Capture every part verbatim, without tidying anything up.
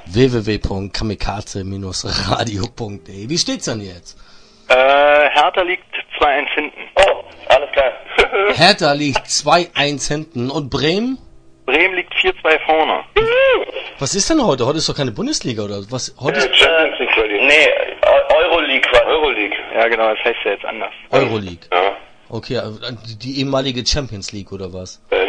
w w w punkt kamikaze radio punkt de. Wie steht's denn jetzt? Äh, Hertha liegt zwei eins hinten. Oh, alles klar. Hertha liegt zwei eins hinten. Und Bremen? Bremen liegt vier zwei vorne. Was ist denn heute? Heute ist doch keine Bundesliga, oder was? Heute ist Champions League Quali. Nee, Euroleague Quali. Euroleague. Ja, genau, das heißt ja jetzt anders. Euroleague. Ja. Okay, die, die ehemalige Champions League, oder was? Ähm.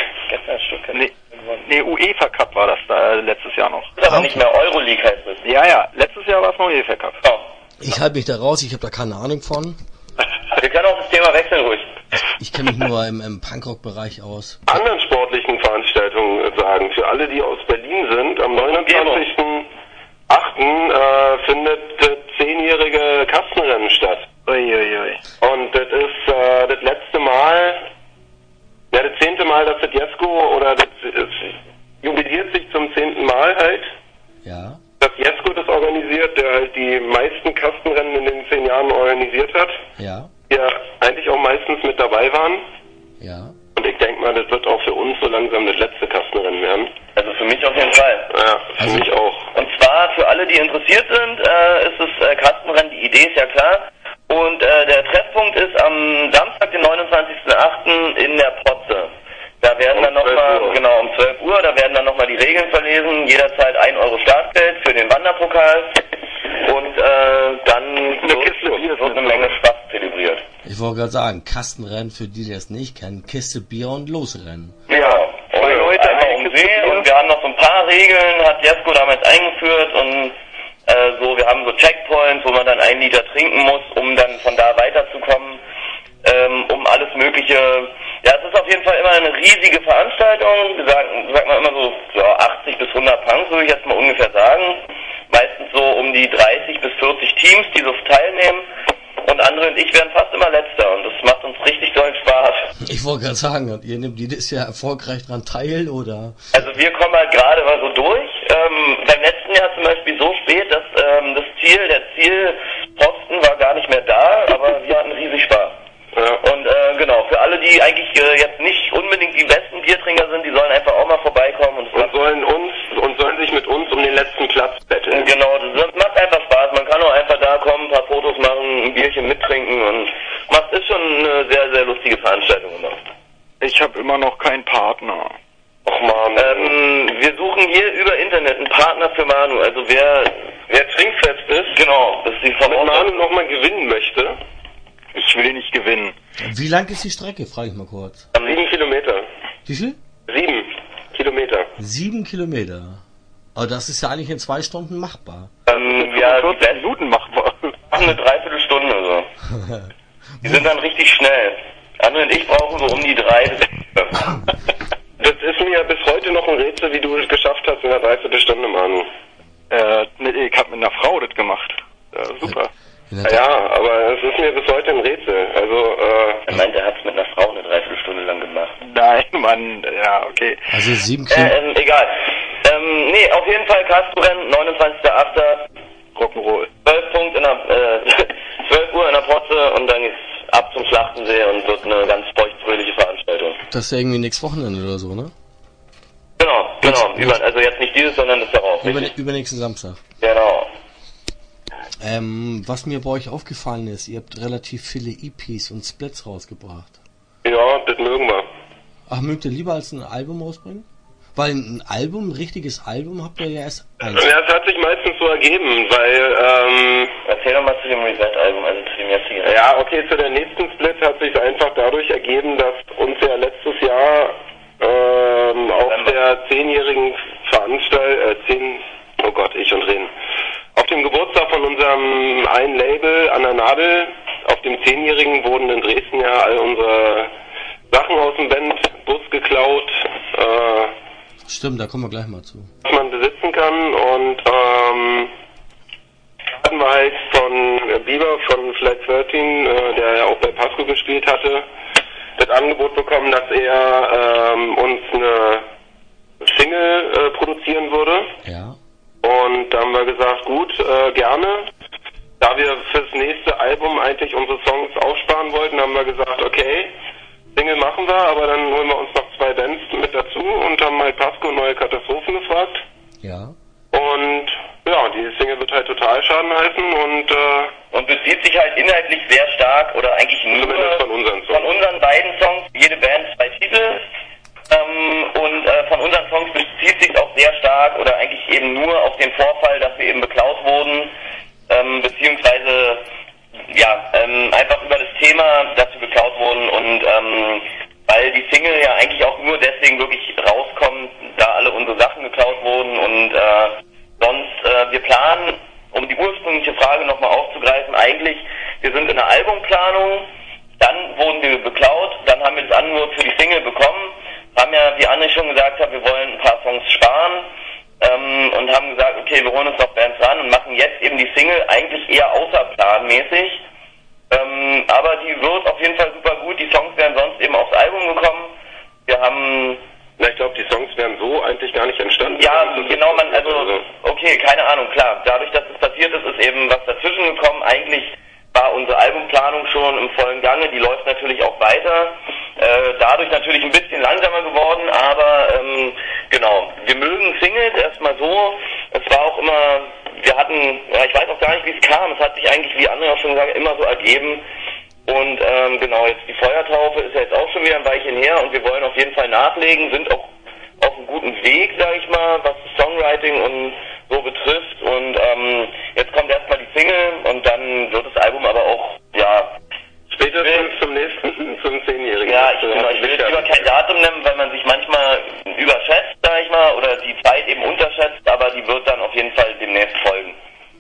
Nee, nee, UEFA Cup war das da äh, letztes Jahr noch. Das ist aber nicht mehr Euroleague heißt es. Ja, ja, letztes Jahr war es noch UEFA Cup. Oh. Ich halte mich da raus, ich habe da keine Ahnung von. Wir können auch das Thema wechseln ruhig. Ich kenne mich nur im, im Punkrock-Bereich aus. Anderen sportlichen Veranstaltungen sagen, für alle, die aus Berlin sind, am neunundzwanzigsten achten äh, findet das zehnjährige Kastenrennen statt. Uiuiui. Und das ist äh, das letzte Mal, ja, das zehnte Mal, dass das Jesko, oder das, das jubiliert sich zum zehnten Mal halt. Ja. Das Jesko das organisiert, der halt die meisten Kastenrennen in den zehn Jahren organisiert hat. Ja. Die ja eigentlich auch meistens mit dabei waren. Ja. Und ich denke mal, das wird auch für uns so langsam das letzte Kastenrennen werden. Also für mich auf jeden Fall. Ja, für also mich auch. Und zwar für alle, die interessiert sind, äh, ist das äh, Kastenrennen, die Idee ist ja klar. Und äh, der Treffpunkt ist am Samstag, den neunundzwanzigsten achten in der Potze. Da werden um dann nochmal, genau, um zwölf Uhr, da werden dann nochmal die Regeln verlesen. Jederzeit ein Euro Startgeld für den Wanderpokal. Und äh, dann eine wird, Kiste Bier wird eine Menge Spaß zelebriert. Ich wollte gerade sagen, Kastenrennen, für die, die das nicht kennen, Kiste Bier und Losrennen. Ja, Zwei und Leute, einmal eine um Kiste See Bier. und wir haben noch so ein paar Regeln, hat Jesko damals eingeführt und äh, so, wir haben so Checkpoints, wo man dann einen Liter trinken muss, um dann von da weiterzukommen, ähm, um alles mögliche. Ja, es ist auf jeden Fall immer eine riesige Veranstaltung, wir sagen, sagt man immer so, ja, achtzig bis hundert Punks, würde ich jetzt mal ungefähr sagen. Meistens so um die dreißig bis vierzig Teams, die so teilnehmen. Und André und ich werden fast immer Letzter und das macht uns richtig doll Spaß. Ich wollte gerade sagen, und ihr nehmt jedes Jahr erfolgreich dran teil, oder? Also wir kommen halt gerade mal so durch. Ähm, beim letzten Jahr zum Beispiel so spät, dass ähm, das Ziel, der Zielposten war gar nicht mehr da, aber wir hatten riesig Spaß. Ja. Und äh, genau, für alle, die eigentlich äh, jetzt nicht unbedingt die besten Biertrinker sind, die sollen einfach auch mal vorbeikommen. Und, Und sollen uns und sollen sich mit uns um den letzten Platz betteln. genau, das macht einfach Spaß. Man kann auch einfach da kommen, ein paar Fotos machen, ein Bierchen mittrinken und macht ist schon eine sehr, sehr lustige Veranstaltung immer. Ich habe immer noch keinen Partner. Och man, ähm, wir suchen hier über Internet einen Partner für Manu. Also wer, Wer trinkfest ist, genau, das ist die wenn Voraussetzung. Manu nochmal gewinnen möchte, Ich will nicht gewinnen. Wie lang ist die Strecke, frage ich mal kurz. sieben Kilometer. Wie viel? Sieben Kilometer. Sieben Kilometer. Aber das ist ja eigentlich in zwei Stunden machbar. Ähm, ja, die vierzig besten Minuten machbar. machen eine Dreiviertelstunde oder so. Die sind dann richtig schnell. André und ich brauchen so um die drei bis Das ist mir bis heute noch ein Rätsel, wie du es geschafft hast in einer Dreiviertelstunde, Manu. Äh, nee, ich habe mit einer Frau das gemacht. Ja, super. In der Ja, aber es ist mir bis heute ein Rätsel. Also, äh, Er meint, er hat es mit einer Frau eine Dreiviertelstunde lang gemacht. Nein, Mann, ja, okay. Also sieben Äh, Kilometer. ähm, egal. Ähm, nee, auf jeden Fall Kastenrennen, neunundzwanzigsten achten Rock'n'Roll. zwölf Punkt in der, äh, zwölf Uhr in der Potze und dann geht's ab zum Schlachtensee und wird eine ganz feuchtfröhliche Veranstaltung. Das ist ja irgendwie nächstes Wochenende oder so, ne? Genau, genau. Über, also jetzt nicht dieses, sondern das darauf. Über, richtig? übernächsten Samstag. Genau. Ähm, was mir bei euch aufgefallen ist, ihr habt relativ viele E Ps und Splits rausgebracht. ja, das mögen wir. Ach, mögt ihr lieber als ein Album rausbringen? Weil ein Album, ein richtiges Album habt ihr ja erst eins. Ja, es hat sich meistens so ergeben, weil, ähm, Erzähl doch mal zu dem Reset-Album, also zu dem jetzigen. ja, okay, zu der nächsten Split hat sich einfach dadurch ergeben, dass uns ja letztes Jahr ähm, auf der zehnjährigen Veranstaltung, äh, zehn, oh Gott, ich und Reden, auf dem Geburtstag von unserem einen Label an der Nadel, auf dem zehnjährigen wurden in Dresden ja all unsere Sachen aus dem Bandbus geklaut, äh, Stimmt, da kommen wir gleich mal zu. was man besitzen kann und ähm, hatten wir halt von Bieber von Flight dreizehn, äh, der ja auch bei Pasco gespielt hatte, das Angebot bekommen, dass er ähm, uns eine Single äh, produzieren würde. Ja. Und da haben wir gesagt, gut, äh, gerne. Da wir fürs nächste Album eigentlich unsere Songs aufsparen wollten, haben wir gesagt, okay, Single machen wir, aber dann holen wir uns noch zwei Bands mit dazu und haben halt Pasco und Neue Katastrophen gefragt. Ja. Und Totalschaden heißen und äh, und bezieht sich halt inhaltlich sehr stark oder eigentlich nur von unseren Songs. Von unseren beiden Songs, jede Band zwei Titel. Ähm, und äh, von unseren Songs bezieht sich auch sehr stark oder eigentlich eben nur auf den Vorfall, dass wir eben beklaut wurden, ähm, beziehungsweise ja, ähm, einfach über das Thema, dass wir beklaut wurden und ähm, weil die Single ja eigentlich auch nur deswegen wirklich rauskommt, da alle unsere Sachen geklaut wurden und äh, sonst, äh, wir planen, um die ursprüngliche Frage nochmal aufzugreifen, eigentlich, wir sind in der Albumplanung, dann wurden wir beklaut, dann haben wir das Angebot für die Single bekommen, haben ja, wie André schon gesagt hat, wir wollen ein paar Songs sparen ähm, und haben gesagt, okay, wir holen uns noch Bands ran und machen jetzt eben die Single eigentlich eher außerplanmäßig. Ähm, aber die wird auf jeden Fall super gut. Die Songs wären sonst eben aufs Album gekommen. Wir haben... Na, ich glaube, die Songs wären so eigentlich gar nicht entstanden. Ja, genau, man, also, okay, keine Ahnung, klar. Dadurch, dass es passiert ist, ist eben was dazwischen gekommen. Eigentlich war unsere Albumplanung schon im vollen Gange. Die läuft natürlich auch weiter. Äh, dadurch natürlich ein bisschen langsamer geworden, aber ähm, genau. Wir mögen Singles erstmal so. Es war auch immer... Wir hatten, ja, ich weiß auch gar nicht, wie es kam. Es hat sich eigentlich, wie andere auch schon gesagt, immer so ergeben. Und ähm, genau, jetzt die Feuertaufe ist ja jetzt auch schon wieder ein Weilchen her und wir wollen auf jeden Fall nachlegen, sind auch auf einem guten Weg, sag ich mal, was das Songwriting und so betrifft. Und ähm, jetzt kommt erstmal die Single und dann wird das Album aber auch, ja... Spätestens zum nächsten, zum Zehnjährigen. Ja, ich, genau, ich will jetzt lieber kein Datum nennen, weil man sich manchmal überschätzt, sag ich mal, oder die Zeit eben unterschätzt, aber die wird dann auf jeden Fall demnächst folgen.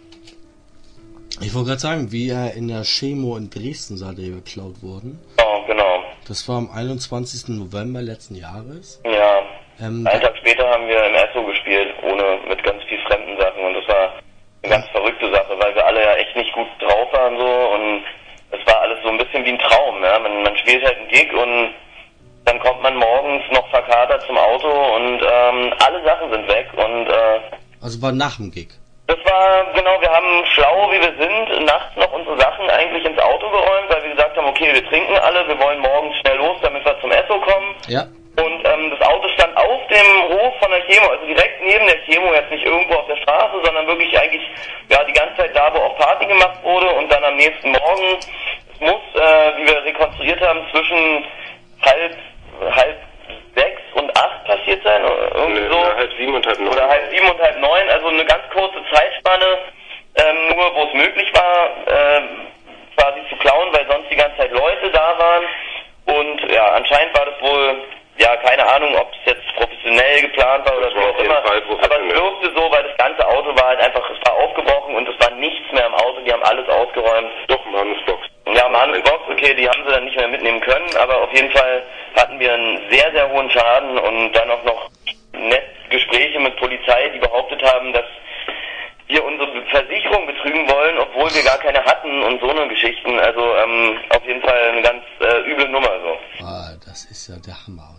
Ich wollte gerade sagen, wie er in der Chemo in Dresden seid ihr geklaut worden. Oh, genau. Das war am einundzwanzigsten November letzten Jahres. Ja, ähm, einen Tag später haben wir im Esso gespielt, ohne mit ganz viel fremden Sachen und das war eine ganz verrückte Sache, weil wir alle ja echt nicht gut drauf waren so und es war alles so ein bisschen wie ein Traum, ja. Man, man spielt halt einen Gig und dann kommt man morgens noch verkatert zum Auto und ähm, alle Sachen sind weg und äh, also war nach dem Gig? Das war, genau, wir haben schlau wie wir sind, nachts noch unsere Sachen eigentlich ins Auto geräumt, weil wir gesagt haben, okay, wir trinken alle, wir wollen morgens schnell los, damit wir zum Esso kommen. Ja. Und ähm, das Auto stand auf dem Hof von der Chemo, also direkt neben der Chemo, jetzt nicht irgendwo auf der Straße, sondern wirklich eigentlich ja die ganze Zeit da, wo auch Party gemacht wurde und dann am nächsten Morgen, es muss, äh, wie wir rekonstruiert haben, zwischen halb, halb sechs und acht passiert sein, oder irgendwie nee, so. Oder halb sieben und halb neun. Oder halb sieben und halb neun, also eine ganz kurze Zeitspanne, ähm, nur wo es möglich war, äh, quasi zu klauen, weil sonst die ganze Zeit Leute da waren. Und ja, anscheinend war das wohl, ja, keine Ahnung, ob es jetzt professionell geplant war oder das so war auch immer. Aber es wirkte so, weil das ganze Auto war halt einfach, es war aufgebrochen und es war nichts mehr im Auto, die haben alles ausgeräumt. Doch, Manusbox. Ja, Manusbox, okay, die haben sie dann nicht mehr mitnehmen können, aber auf jeden Fall hatten wir einen sehr, sehr hohen Schaden und dann auch noch nett Gespräche mit Polizei, die behauptet haben, dass wir unsere Versicherung betrügen wollen, obwohl wir gar keine hatten und so eine Geschichten. Also ähm, auf jeden Fall eine ganz äh, üble Nummer so. Ah, das ist ja der Hammer.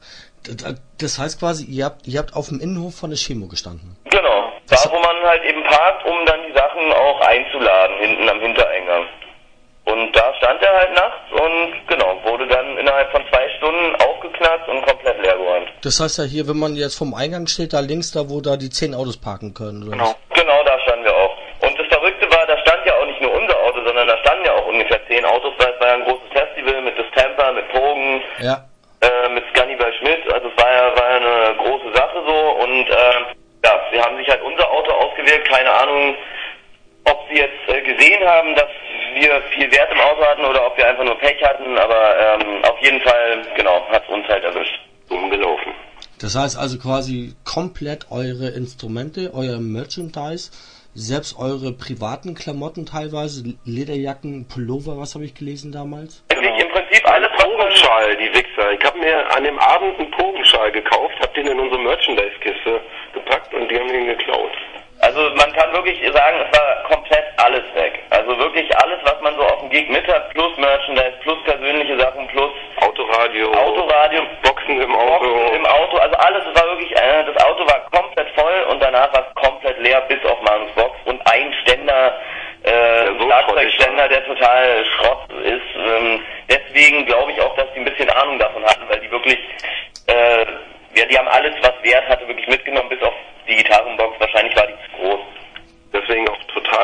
Das heißt quasi, ihr habt, ihr habt auf dem Innenhof von der Chemo gestanden? Genau, da wo man halt eben parkt, um dann die Sachen auch einzuladen, hinten am Hintereingang. Und da stand er halt nachts und genau, wurde dann innerhalb von zwei Stunden aufgeknackt und komplett leergeräumt. Das heißt ja hier, wenn man jetzt vom Eingang steht, da links, da wo da die zehn Autos parken können, oder? Genau, genau, da standen wir auch. Und das Verrückte war, da stand ja auch nicht nur unser Auto, sondern da standen ja auch ungefähr zehn Autos, weil es war ja ein großes Festival mit Distemper, mit Pogen, ja. äh, mit Scannibal Schmidt, also es war ja, war ja eine große Sache so und äh, ja, sie haben sich halt unser Auto ausgewählt, keine Ahnung, ob sie jetzt äh, gesehen haben, dass wir viel Wert im Auto hatten oder ob wir einfach nur Pech hatten, aber ähm, auf jeden Fall, genau, hat es uns halt erwischt. Umgelaufen. Das heißt also quasi komplett eure Instrumente, euer Merchandise, selbst eure privaten Klamotten teilweise, Lederjacken, Pullover, was habe ich gelesen damals? Eigentlich im Prinzip alles Pogenschal, die Wichser. Ich habe mir an dem Abend einen Pogenschal gekauft, habe den in unsere Merchandise-Kiste gepackt und die haben den geklaut. Also man kann wirklich sagen, es war komplett alles weg. Also wirklich alles, was man so auf dem Gig mit hat, plus Merchandise, plus persönliche Sachen, plus Autoradio, Autoradio, Boxen im Auto. Boxen im Auto, also alles, es war wirklich, äh, das Auto war komplett voll und danach war es komplett leer, bis auf Manus Box und ein Ständer, äh, so Schlagzeugständer, der total Schrott ist. Ähm, deswegen glaube ich auch, dass die ein bisschen Ahnung davon hatten, weil die wirklich, äh, ja, die haben alles, was Wert hatte, wirklich mitgenommen, bis auf die Gitarrenbox, wahrscheinlich war die zu groß. Deswegen auch total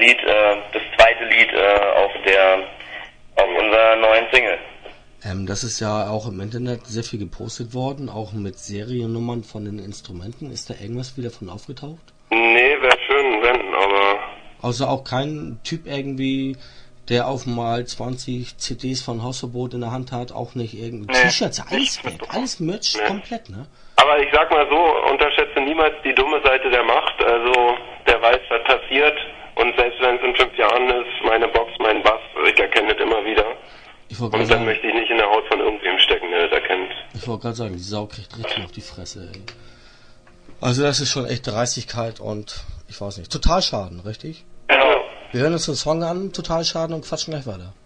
Lied, äh, das zweite Lied äh, auf der auf unserer neuen Single. Ähm, das ist ja auch im Internet sehr viel gepostet worden, auch mit Seriennummern von den Instrumenten. Ist da irgendwas wieder von aufgetaucht? Nee, wäre schön, wenn, aber... Also auch kein Typ irgendwie, der auf mal zwanzig C Ds von Hausverbot in der Hand hat, auch nicht irgendwie Nee. T-Shirts, alles weg, alles Merch, Nee. komplett, ne? Aber ich sag mal so, unterschätze niemals die dumme Seite der Macht. Also, der weiß, was passiert. Und selbst wenn es in fünf Jahren ist, meine Box, mein Bass, ich erkenne es immer wieder. Ich wollte Und gerade dann sagen, möchte ich nicht in der Haut von irgendwem stecken, der das erkennt. ich wollte gerade sagen, die Sau kriegt richtig auf die Fresse, ey. Also das ist schon echt Dreistigkeit und, ich weiß nicht, Totalschaden, richtig? Genau. Wir hören uns den Song an, Totalschaden, und quatschen gleich weiter.